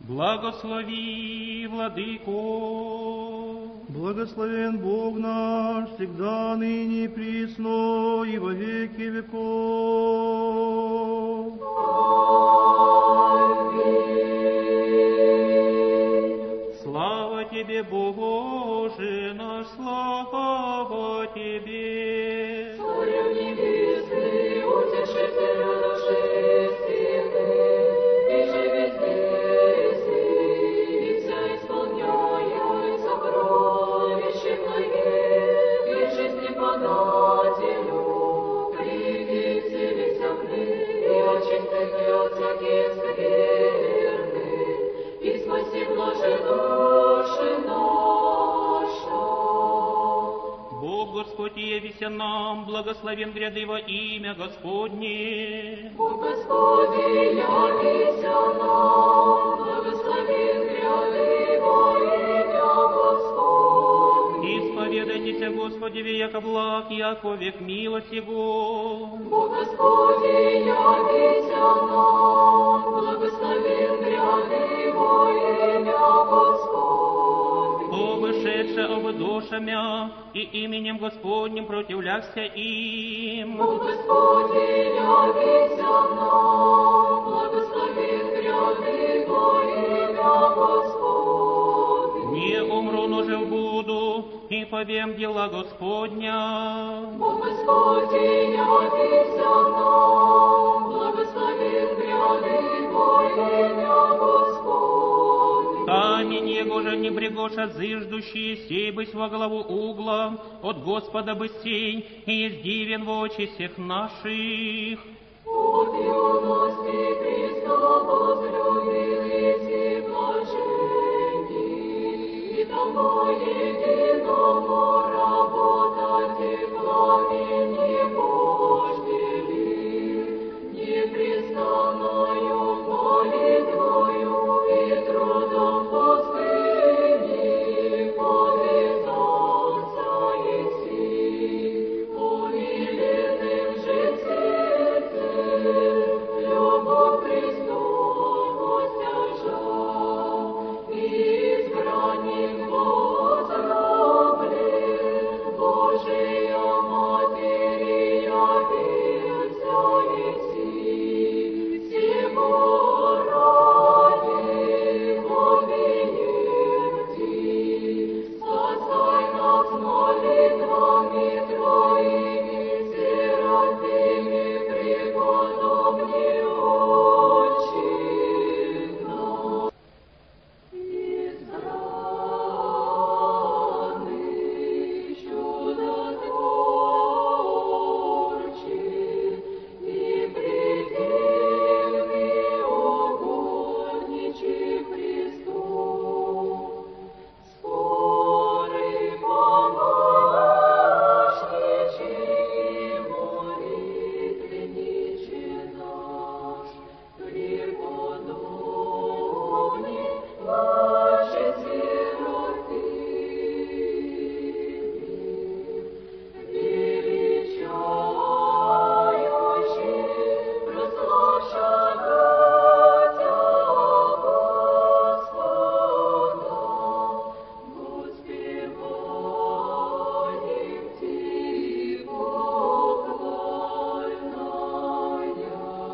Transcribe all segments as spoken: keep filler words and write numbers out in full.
Благослови, Владыко. Благословен Бог наш, всегда, ныне и присно, и во веки веков. Аминь. Слава Тебе, Боже наш, слава Тебе. Царев небесный, утешителю души истины, и же везде си, и вся исполняет сокровищем навек, и жизни подателю, приди вселися в них, и очисти от всяких скверны, и спаси блаже души наша. Бог Господь явися нам, благословен гряды во имя Господне. Бог Господи, явися нам, благословен гряды во имя Господне. Исповедайтеся Господи, яко благ, яко век милость Его. Бог Господи, явися нам, благословен гряды во имя Господне. О вышедше об душамя, и именем Господним противляхся им. Бог Господи, явися нам, благословен гряды во имя Господне. Не умру, но жив буду, и повем дела Господня. Бог Господи, явися нам, благословен гряды во имя Господне. Камень его же не брегоша зыждущий, сей бысь во главу угла, от Господа бысей, и есть дивен в очи всех наших. От юности Христа возлюбились и блаженни, и тому единому работать и пламени Божьими, непрестанною молитвою и трудом пустыни подвязался еси, умиленным же сердцем любовь Христову стяжал, и избранник возлюблен, Божия Матери явился еси, всего ради помилуйте, спасай нас молитвами Твоими, сиротами преподобни очи нас. Избранный чудотворчий и предельный угодничий Христу, скорый помощничий молитвенниче наш, преподобный нашей сироты, величающий, прославляя Господа, воспеваем Тихо хвальная.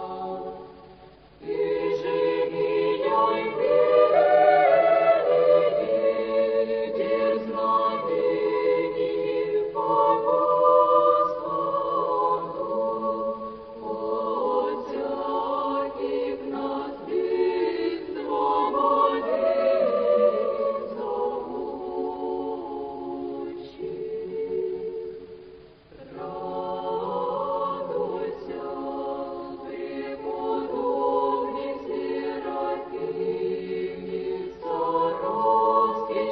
И живияй верени, дерзновении по Господу, от всяких нас бед свободен зовущий. Радуйся, преподобный Серафиме, Саровский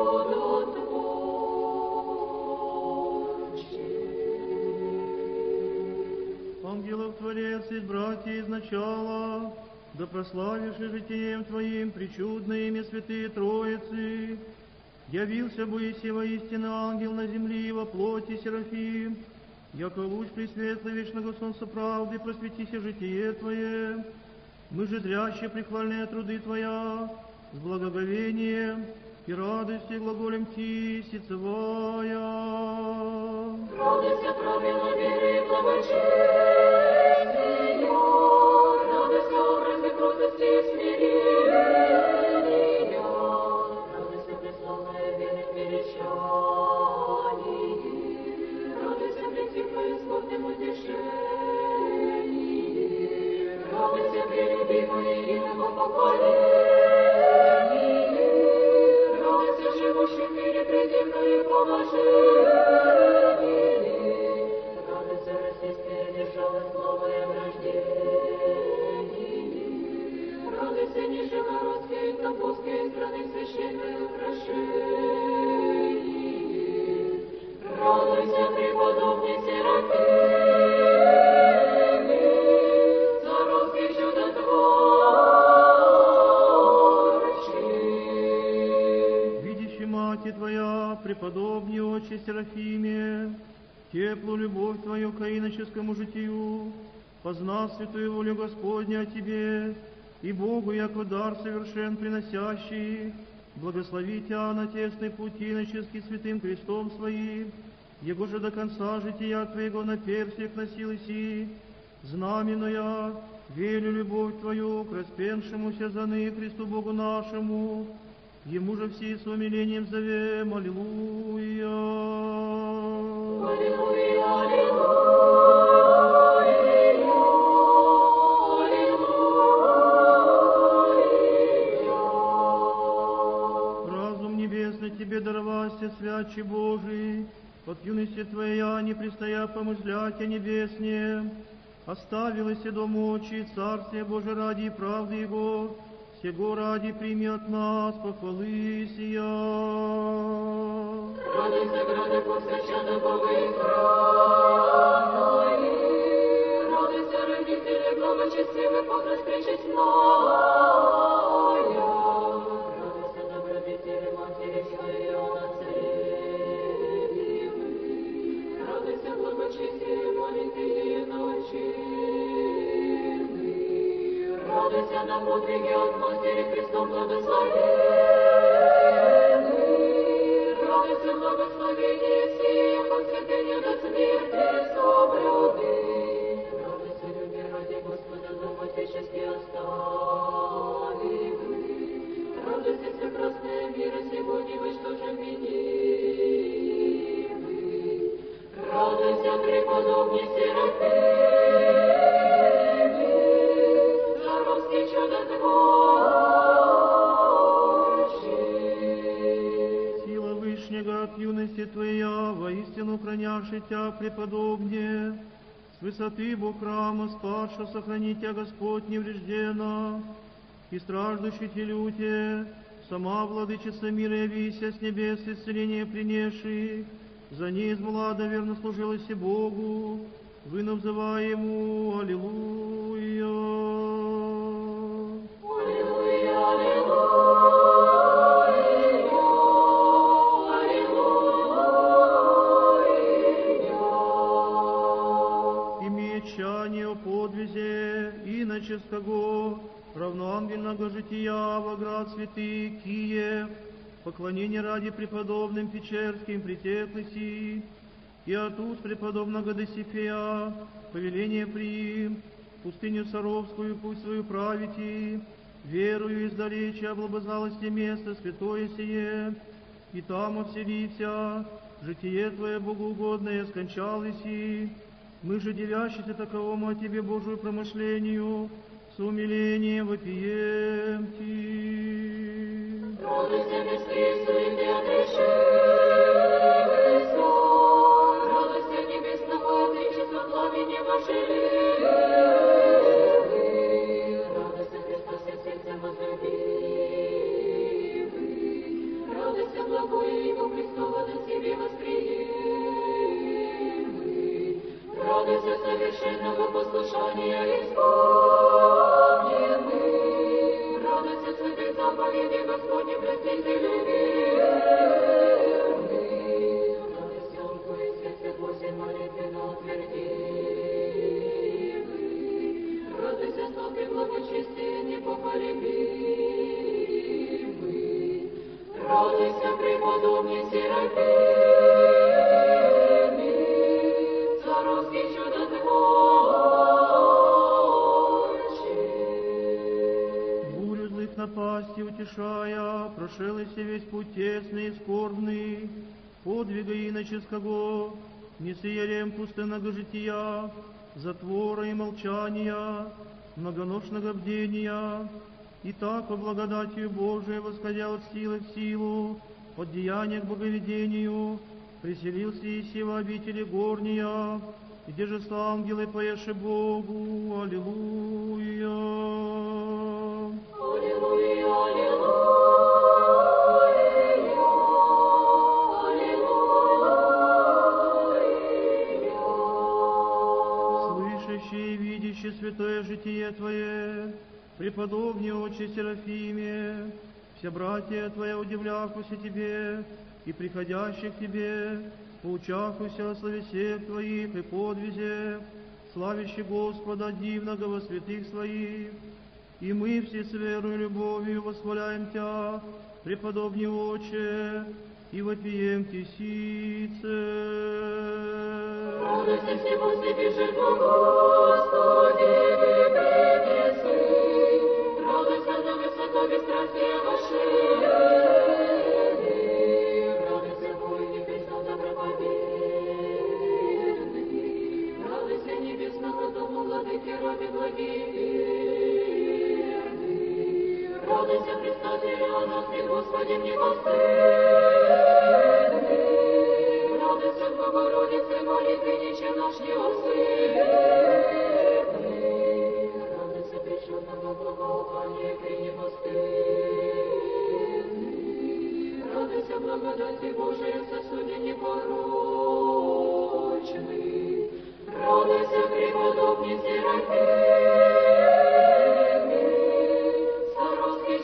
чудотворчий. Ангелов Творец и братья изначала, да прославишь и житием Твоим причудное имя святые Троицы, явился Боиси воистину ангел на земли во плоти Серафим, яко луч пресветлый вечного солнца правды, просветися житие Твое. Мы же дряще прихвальные труды Твоя, с благоговением и радостью глаголем тисицевая. Радуйся, правила веры и благочестия, радуйся, образы кротости и смирения, радуйся, преславная веры величании, радуйся, притихло исходным утешении, радуйся, прелюбимое иного поколении, радуйся, живущий в мире предельное положение, радуйся, российская держава славою рождении, радуйся, нижегородские и тамбовские страны священное украшение, радуйся, преподобный Серафиме, царовский чудотворчий. Видящий мать Твоя, преподобный отче Серафиме, теплую любовь Твою к иноческому житию, познав святую волю Господня о Тебе, и Богу, яко дар совершен приносящий, благослови Тя на тесный путь иноческий святым крестом Своим, Его же до конца жития Твоего на перстях носил иси, знаменуя верю любовь Твою к распеншемуся за ны Христу Богу нашему, Ему же все с умилением зовем, аллилуйя. Аллилуйя, аллилуйя, аллилуйя. Разум небесный Тебе даровался, святче Божий, от юности Твоя, не престоя помышлять о небесне, оставилась и дом очи, Царствие Божие ради и правды Его, сего ради прими от нас похвалы сия. Радуйся, грады, повстречаны Бога избранные, радуйся, родители, благочестивый, подрост пречестная, радуйся, добродетели, матери своей, Иоанна Царевны, радуйся, благочестие, маленькие научены, радуйся на подвиги от матери Христом благословенны, радуйся, благословение сие, посвятение до смерти соблюды, радуйся, люби ради Господа, дом отеческий оставивы, радуйся, прекрасная мира сегодня, вы что же винимы, радуйся, преподобный Серафиме, царовский чудотворчий. Сила Вышнего от юности Твоя, воистину храняши Тя преподобнее, с высоты Бог храма спадша сохрани Тя Господь неврежденно, и страждущий Телюте, сама владычица мира явися с небес исцеление принесших, за ней из млада верно служилась и Богу, вы называй Ему, аллилуйя. Аллилуйя, аллилуйя, аллилуйя. Имея чание о подвизе иноческого, равноангельного жития во град святый Киев, поклонение ради преподобным Печерским притеклыси, и от уст преподобного Досифея повеление приим, пустыню Саровскую пусть свою правите, верую издалече облобызалости место святое сие, и там овселися, житие Твое богоугодное скончалось, и мы же, девящиеся таковому о Тебе Божию промышлению, с умилением вопием Ти. Радуйся, бесстыдный, суеты отрешися, радуйся, небесного Отечества, пламени вожделенный, радуйся, Христос, сердцем возлюбимый, радуйся, благое Его Христово на себе восприимый, радуйся, совершенного послушания исполненный, радуйся, святых заповедей Господне, простителю верный, радуйся, он, кое сердце восемь молитвенно утвердимый, радуйся, столпе благочестия непоколебимый, Радуйся, преподобный Серафиме, царовский чудотворче. Бурю злых напасти утешая, прошелся весь путь тесный и скорбный, подвига иноческого, несыерем пустынного жития, затвора и молчания, многоношного бдения, и так по благодатью Божией, восходя от силы в силу, от деяния к боговедению, приселился Иси в обители горния, где же с ангелы поеше Богу, аллилуйя. Аллилуйя, аллилуйя, аллилуйя. Слышащий и видящий святое житие Твое, преподобный отче Серафиме, все братья Твоя удивляхуся Тебе, и приходящих к Тебе, поучахуся о славе всех Твоих и подвизе, славящий Господа дивного во святых Своих. И мы все с верой и любовью восхваляем Тя, преподобный отче, и вопием Тесице. Радуйся всему вседержителю, Господи, принеси. Радуйся за высоту бесстрастия вошедший. Радуйся, воине Христов доброповедный. Радуйся небесному дому владыки роды благоверный. Радуйся, предстателю о нас пред Господем непостыдный. Радуйся, Богородице, молитвенниче наш неосыпный. Радуйся, причудного благоухания пренепостыдный. Радуйся, благодати Божией, сосуде непорочный. Радуйся, преподобный Серафиме, царовский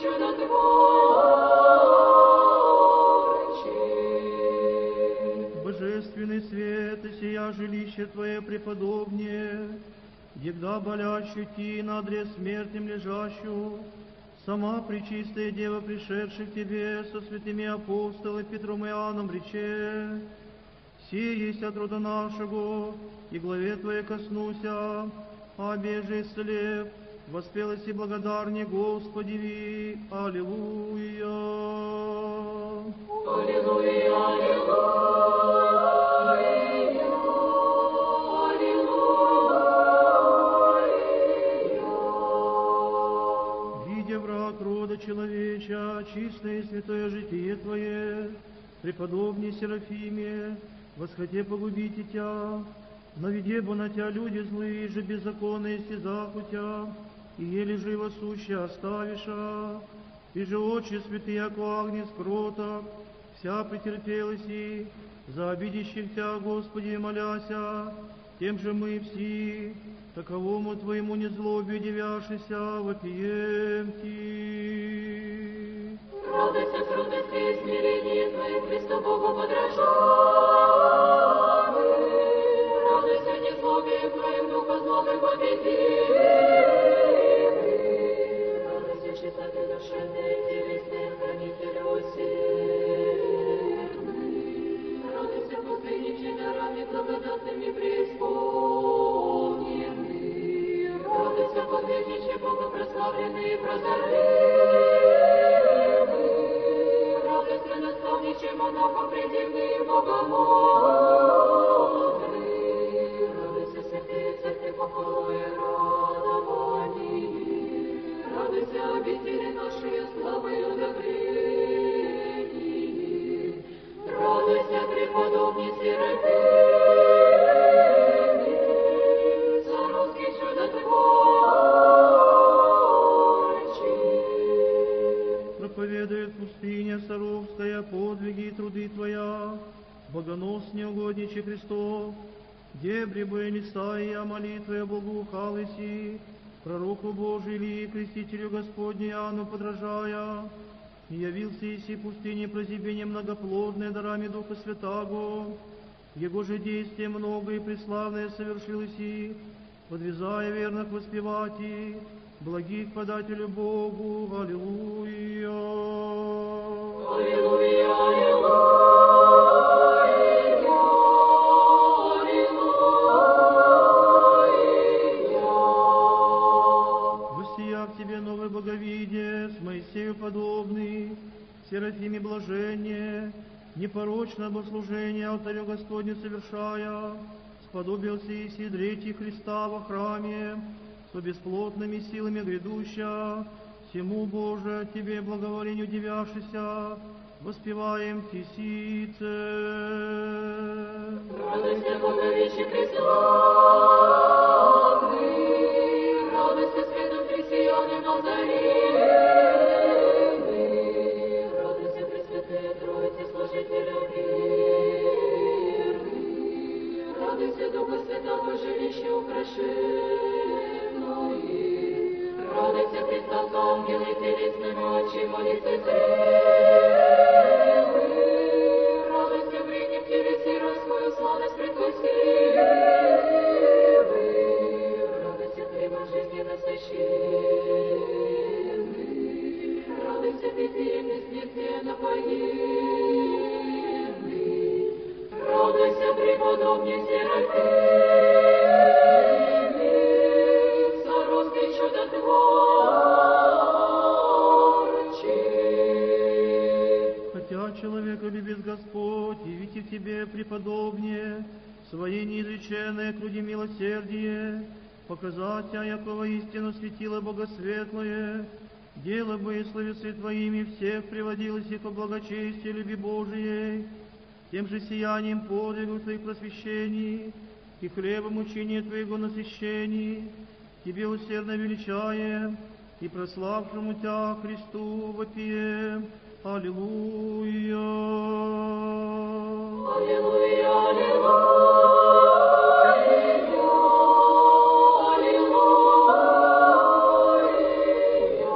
чудотворче. Божественный свет, и сия жилище Твое преподобнее, егда болящую ти на одре смертным лежащую, сама пречистая Дева, пришедшая к Тебе со святыми апостолами Петром и Иоанном, рече: «Сие есть от рода нашего, и главе Твоей коснуся, а беже исцелев, воспелась и благодарней Господеви, аллилуйя». Аллилуйя, аллилуйя, аллилуйя. Видя враг рода человеча, чистое и святое житие Твое, преподобный Серафиме, восходе погубите Тя, наведе бы на Тя люди злые же беззаконные стезаху Тя, и еле живо сущие оставиша, и же очи святые, яко агнец кроток, вся претерпелась и за обидящих Тя, Господи, моляся, тем же мы все, таковому Твоему незлобию девяшися, вопием Ти. Радуйся, крутости и смирении Твоим, Христу Богу подражай. Радуйся, незлобием Твоим, духа злобы победи. Радуйся, чистоты душевной, телесной, хранитель усердный. Радуйся, пустынничий дарами благодатными преисполненный. Радуйся, подвижничий Бога прославленный и прозорливый. Радуйся, наставничий монахом предивный и богомудрый. Радуйся, святые церкви похвалу и радовании. Радуйся, обители наши, славою добрении. Радуйся, преподобный Серафиме, царовский чудотворче. Проповедует пустыня Саровская подвиги и труды Твоя, богоносне угодниче Христов, дебри бы листа и я молитвы благоухалыси, пророку Божию Илии, крестителю Господню Иоанну подражая, и явился Иси пустыне прозябение многоплодное дарами Духа Святаго, Его же действие много и преславное совершил Иси, подвязая верных воспевать и благих подателю Богу, аллилуйя. Аллилуйя. Моисею подобный, Серафиме блажение, непорочное богослужение алтарю Господню совершая, сподобился и сидреть Христа во храме, со бесплотными силами грядуща, всему, Боже, Тебе благоволению дивяшися, воспеваем Тисице. Радуйся, Боговище преславный, радуйся, светом христиане Назарены, радуйся, Пресвятые Троицы, служителя веры, радуйся, Духа Святого, жилище украшенное, радуйся, Христос, ангелы, телесные мочи, молитвы зрелые, радуйся, приним телеси, свою сладость пред Твой силы, радуйся, хлебом жизни насыщенный, радуйся, питьем бессмертия напоенный, радуйся, преподобный Серафиме, царский чудотворчий. Хотя человека любит Господь, явите в тебе преподобнее, своей неизреченной груди милосердие, показать, якого истину светило богосветлое, дело бы и словесы Твоими всех приводилось и ко благочестию люби Божией, тем же сиянием подвигов Твоих просвещений и хлебом учения Твоего насыщений, Тебе усердно величаем и прославшему Тя Христу вопием. Аллилуйя! Аллилуйя, аллилуйя, аллилуйя.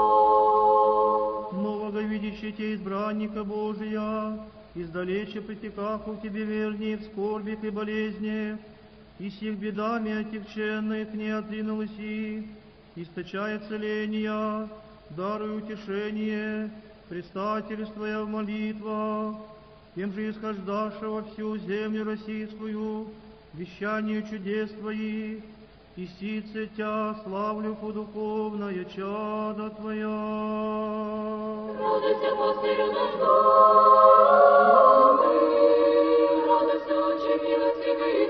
Нового видящий Те избранника Божия, издалече притекаху в Тебе вернее в скорбях и болезнях, и сих бедами отягченных не отринулась и, источая целения, даруй утешение, предстательствуя в молитвах, тем же исхождаша во всю землю российскую, вещанию чудес Твоих, и сице Тя славлю по духовное чадо Твоя. Радуйся, пастырю наш добрый, радуйся, Отче милостивый и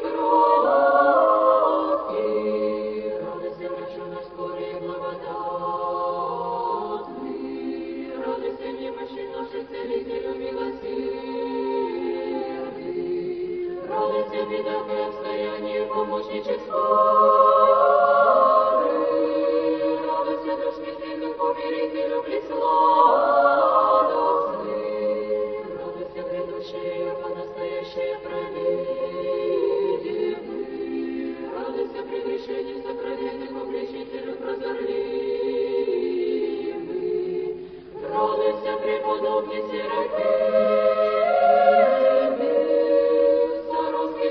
кроткий, радуйся, врачу наш скорый и благодатный, радуйся, немощи наших целителю милосердный, радуйся, бедах и обстояниях помощничек скорый, радуйся, душ смертельных помирителю пресладостный, радуйся, грядущее по настоящее провидимый, радуйся, прегрешений сокровенных обличителю прозорливый, радуйся, преподобный Серафиме, царский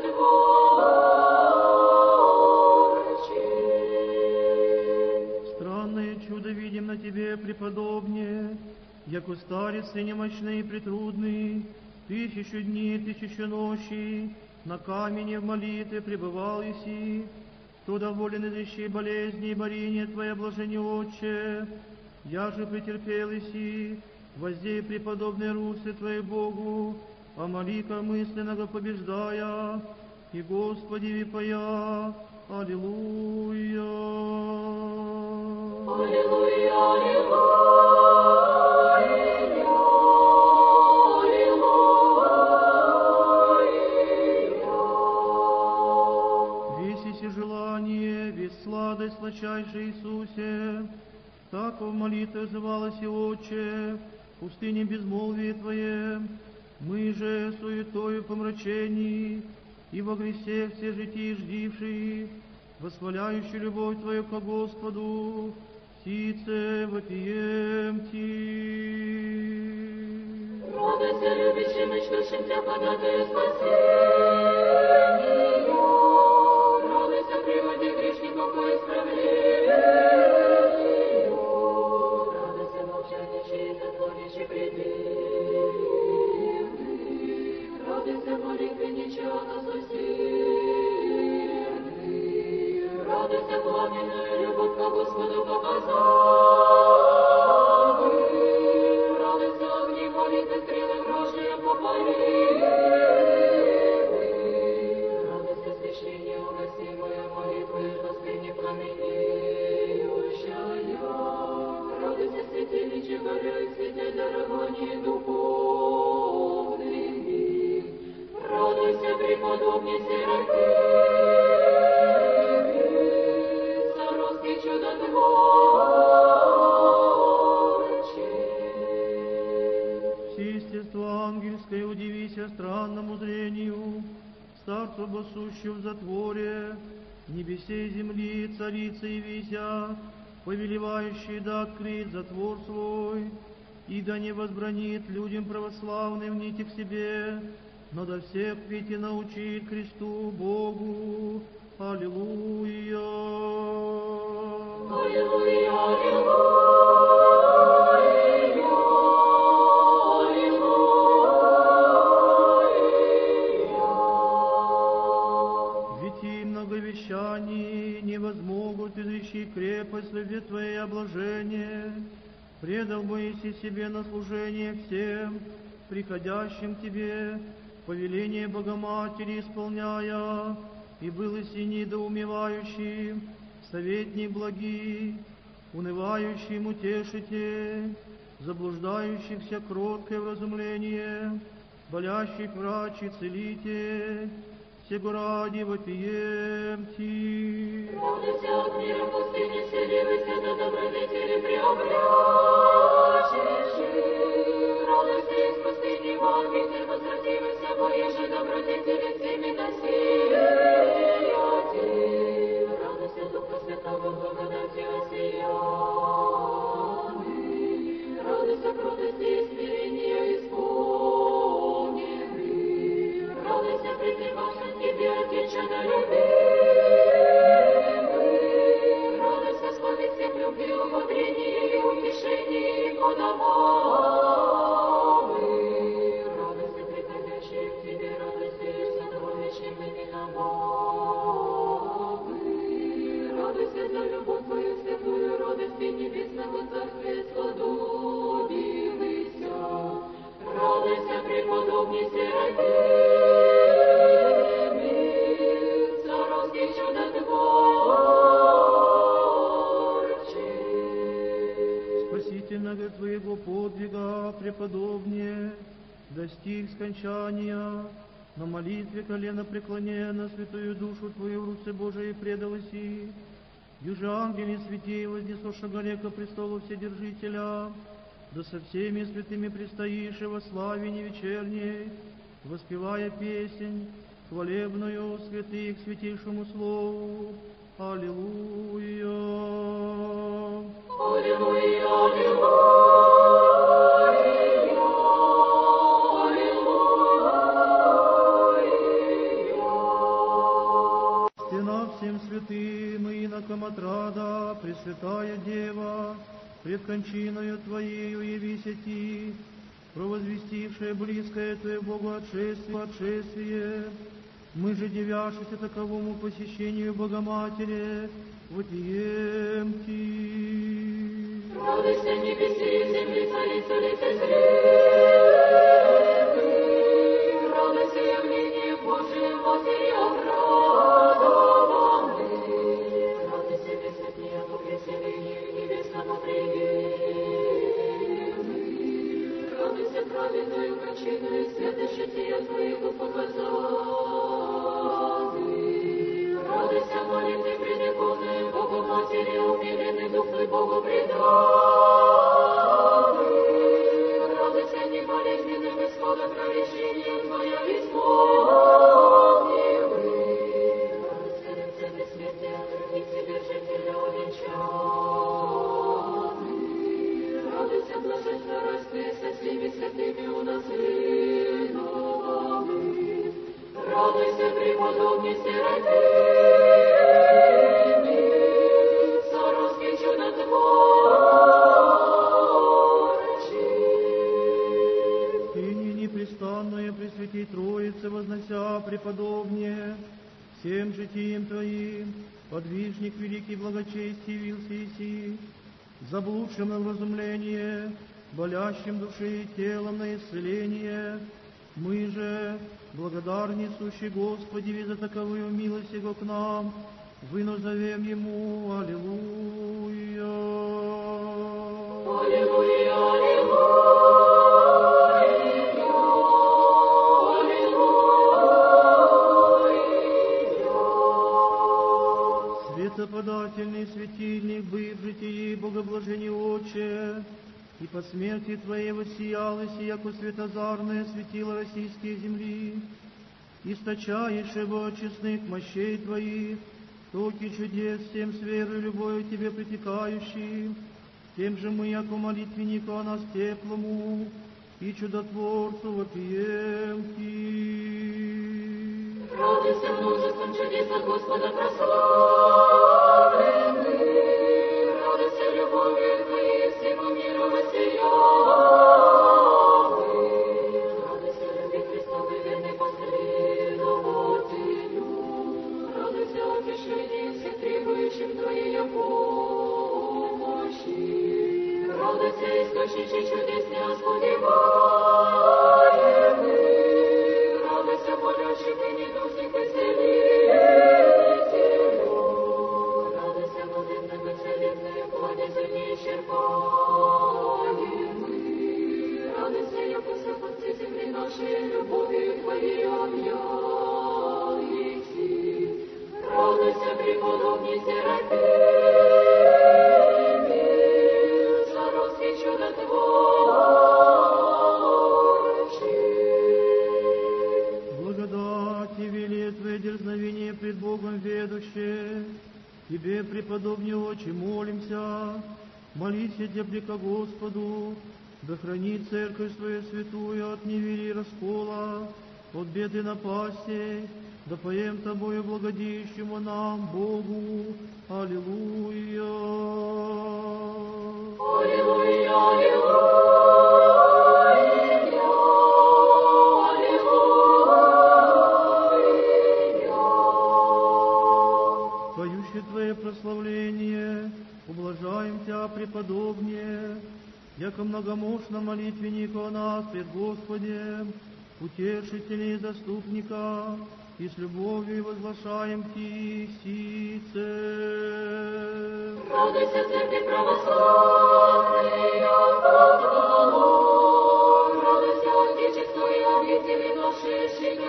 чудотворчий. Странное чудо видим на Тебе, преподобнее, яко старец и немощный и притрудный, тысячу дней, тысячу ночей, на камне в молитве пребывал еси, кто доволен изрещей болезни и борения Твоя, блажение Отче, я же претерпел еси, воздей преподобной русы Твоей Богу, а молика мысленного побеждая, и Господи випая, Аллилуйя. Аллилуйя, аллилуйя, аллилуйя. Весь еси желание, весь сладость сладчайший Иисусе, так в молитве взывалось и Отче, в пустыне безмолвие Твое, мы же суетою помрачений, и во гресе все житии ждившие, восхваляющие любовь Твою ко Господу, сице вопием Ти. Радуйся, любящим и ждущим Тебя ходатаю спасения, радуйся, приводи грешников по исправлению, радуйся, молчащий и затворящий предельный, радуйся, молитвенничий от усердный, радуйся, пламенную любовь ко Господу показал. Радость освящения уносимая молитвы, Господи, пламенеющая. Радость осветилища горя и свете дарований духовными. Радуйся, преподобный Серафиме, Саровский чудотворче. Все естество ангельское, удивися странному зрению, старцу босущую в затворе, небесей земли, царица явися, повелевающий да открыть затвор свой, и да не возбранит людям православным нити к себе, но до всех пяти научит Христу Богу. Аллилуйя! Аллилуйя, аллилуйя, аллилуйя. Ведь и многовещаний не возмогут изречи крепость любви Твоей обложения. Предал Моисей себе на служение всем, приходящим к Тебе, повеление Богоматери исполняя, и был иси недоумевающим, советник благий, унывающим утешитель, заблуждающихся кроткое вразумление, болящих врач и целитель, всего ради вопием Ти. Радуйся от мира пустыни, вселивайся до добродетели преобрящеши. Радуйся из пустыни в обитель, возвративайся, боеже добродетели всеми носияти. Радуйся Духа Святого, благодати осияны. Радуйся кротости и смирения исполненный. Радуйся претерпевшим Тебе, Отец чудолюбивый. Радуйся славе всех любви, ободрении и утешении Его домовый. Радуйся приходящие к Тебе, радуйся и сокровищем именам Богы. Радуйся за любовь Твою святую, радости небесного Царствия сподобилися. Радуйся, преподобный Серафиме, Саровский чудотворче. Спасительного Твоего подвига, преподобнее, достиг скончания, на молитве колено преклоняя на святую душу Твою в руце Божией предалоси, юже ангели святей вознесоша горе ко престолу Вседержителя, да со всеми святыми предстоишь во славе невечерней, воспевая песнь, хвалебную святых святейшему слову. Аллилуйя! Аллилуйя, аллилуйя, аллилуйя. Стена всем святым и инокам отрада, Пресвятая Дева, пред кончиною Твоею явися Ти, провозвестившая близкое Твое Богу отшествие, отшествие. Мы же, девяшися таковому посещению Богоматери, вопием Ти. Радуйся, небеси и земли, царица лицезретных, радуйся, явление Божие, Матери обрадованных, радуйся, весотния по преселению небесному приемы, радуйся, праведную кончиною, святость жития Твоего показаны, радуйся, молитвы предиконные, Богу Матери, умиленный Дух Твой Богу преданный, радуйся, не болезненным исходом проречения Твоя исполнивый, радуйся, лице бессмертия, и Тебе жителя увенчанный, радуйся, блаженство райское со всеми святыми унаследованный, радуйся, преподобный Серафиме, Саровский чудотворче. Ныне непрестанное Пресвятей Троице вознося преподобнее, всем житием Твоим, подвижник великий благочестий явился Иси, заблудшим на вразумление, болящим души и телом на исцеление, Мы же, благодарни сущий Господи за таковую милость Его к нам, вынозовем Ему, Аллилуйя. Аллилуйя, аллилуйя, аллилуйя. Светоподательный светильник, быв в житии богоблажения Отче, и по смерти Твоей воссиял и яко светозарное светило российские земли, источающего от честных мощей Твоих, токи чудес всем с верой и любовью Тебе притекающим, тем же мы, яко молитвеннику о нас теплому, и чудотворцу вопием Ти. Радуйся множеством чудес от Господа прославлены, радуйся любовью Твоей всему миру воссиявы, радуйся любви Христовой верной последователю, радуйся утешению всех требующих Твоей помощи, радуйся источнике чудес неоспонимаемых, радуйся болящих и недушных исцелителю, радуйся блаженным и целебной кладезь неисчерпаемый, радуйся, яко сопутцы земли нашей любовью Твоей объял еси, радуйся, преподобный Серафиме, царский чудотворчий. Благодать и велитвы дерзновение пред Богом ведущее, Тебе, преподобный Отче, молимся, молись тебе ко Господу, да хранит церковь свою святую от неверия и раскола, от беды напасти, да поем Тобою благодеющему нам, Богу. Аллилуйя. Аллилуйя, аллилуйя, аллилуйя. Поющее Твое прославление, ублажаем Тебя, преподобнее, яко многомощно молитвеннику о нас пред Господем, утешителя и заступника, и с любовью возглашаем Ти сице. Радуйся, церковь православная, Богу, радуйся, Отечество и обители наши, шины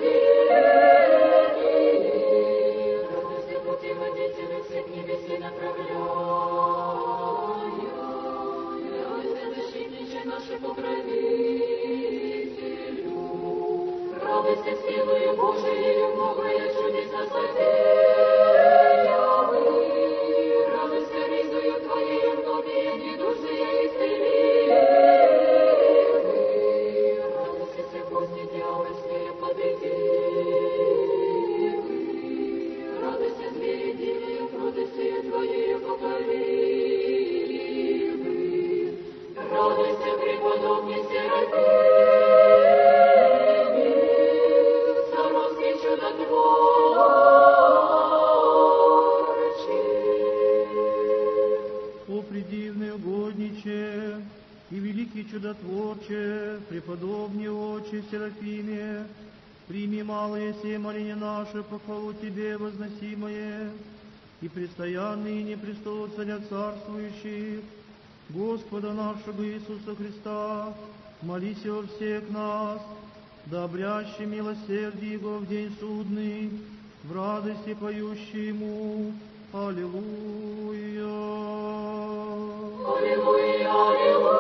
ограждения, радуйся, пути водителя всех небес направляя, радуйся, защитниче наши покровителю, радуйся, силою Божией, многое чудеса содеявы, радуйся, ризою Твоей, многие недужные исцелимы, радуйся, все кости дьявольские победивы, радуйся, звери дивные, крутостью Твоей покоривы, радуйся, преподобный Серафиме, царский чудотворчий. О предивный угодниче и великий чудотворче, преподобный Отче Серафиме, прими малые сие моления наши, похвалу Тебе возносимое, и предстоянный ныне престол Царя Царствующих, Господа нашего Иисуса Христа, молись о всех нас, да обрящи милосердие Его в день судный, в радости поющий Ему. Аллилуйя. Аллилуйя, аллилуйя,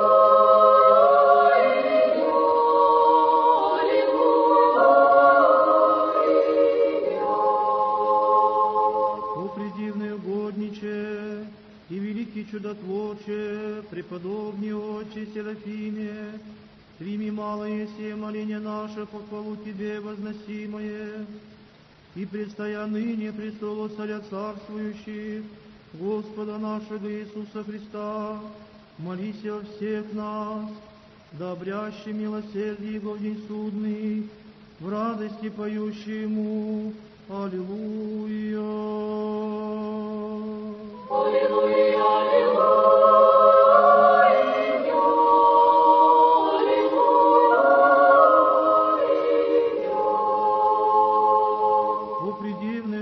аллилуйя. О предивный угодниче и великий чудотворче, преподобный Отче Серафиме, прими малое сие моление наше, похвалу Тебе возносимое, и предстоя ныне престолу Царя Царствующих, Господа нашего Иисуса Христа, молись о всех нас, да обрящи милосердие Его в день судный, в радости поющий Ему. Аллилуйя. Аллилуйя.